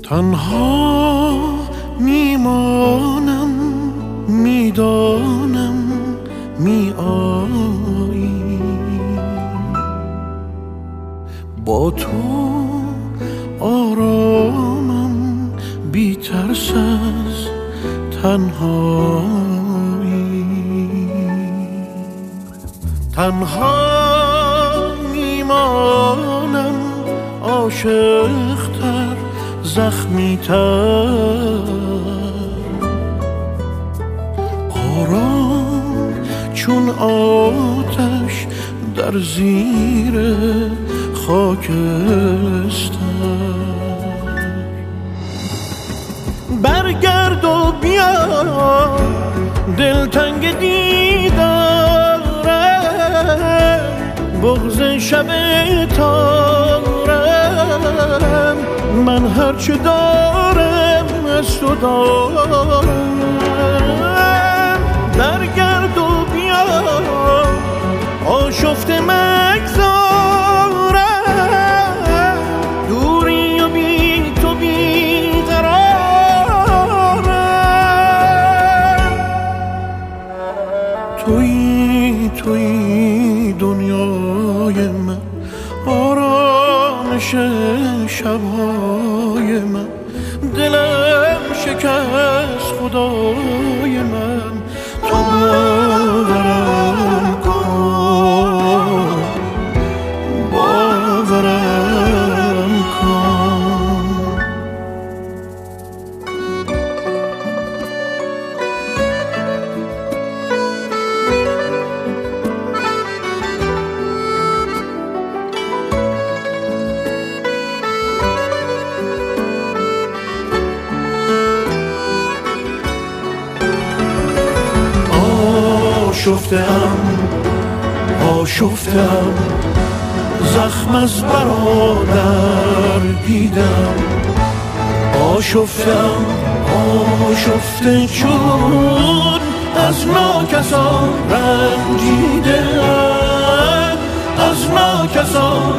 تنها میمانم، میدانم میایی، با تو آرامم، بی ترس از تنهایی. تنها میمانم، عاشق‌تر، زخمی‌تر، آرام چون آتش در زیر خاکستر. برگرد و بیا، دلتنگ دیدارم، بغض شب تارم، من هرچه دارم از تو دارم. برگرد و بیا، آشفته مگذارم، دوری و بی تو بیقرارم. تویی دنیای من، آرامش شبهای من، دلم شکست خدای من. تو باورم کن، باورم کن. آشفتم، زخم از برادر دیدم. آشفته چون از ناکسان رنجیدم، از ناکسان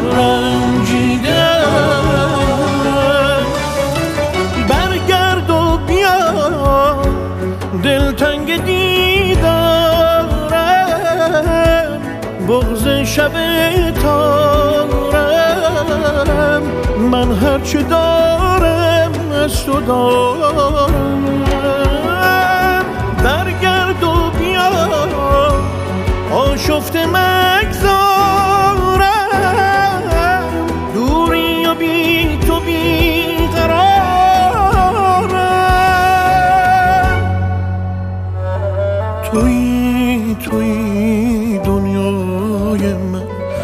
رنجیدم. برگرد و بیا، دلتنگ دیدارم، بغض شب تارم، من هرچه دارم از تو دارم. برگرد و بیا، آشفته مگذارم، دوری و بی تو بیقرارم. تویی دنیای من،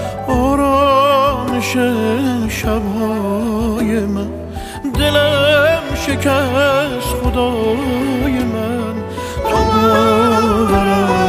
آرامش شبهای من، دلم شکست خدای من. تو باورم